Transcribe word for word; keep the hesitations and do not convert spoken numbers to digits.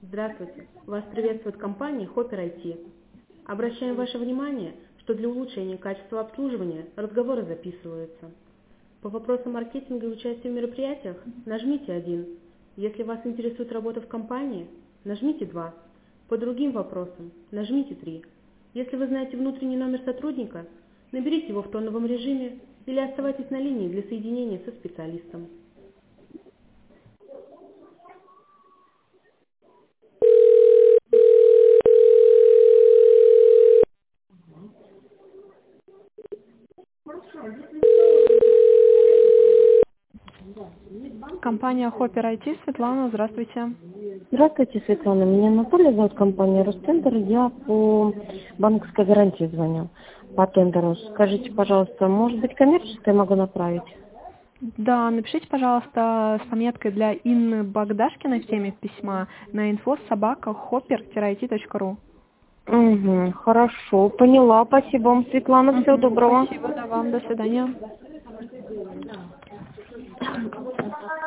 Здравствуйте! Вас приветствует компания Hopper ай ти. Обращаем ваше внимание, что для улучшения качества обслуживания разговоры записываются. По вопросам маркетинга и участия в мероприятиях нажмите один. Если вас интересует работа в компании, нажмите два. По другим вопросам нажмите три. Если вы знаете внутренний номер сотрудника, наберите его в тоновом режиме или оставайтесь на линии для соединения со специалистом. Компания Hopper ай ти, Светлана, здравствуйте. Здравствуйте, Светлана. Меня Анатолий зовут, компания Ростендер. Я по банковской гарантии звоню, по тендеру. Скажите, пожалуйста, может быть, коммерческое могу направить? Да, напишите, пожалуйста, с пометкой для Инны Богдашкиной в теме письма на инфо собака хоппер ай ти точка ру. Угу, хорошо, поняла. Спасибо вам, Светлана. Угу, Всего доброго. спасибо, да, вам. До свидания.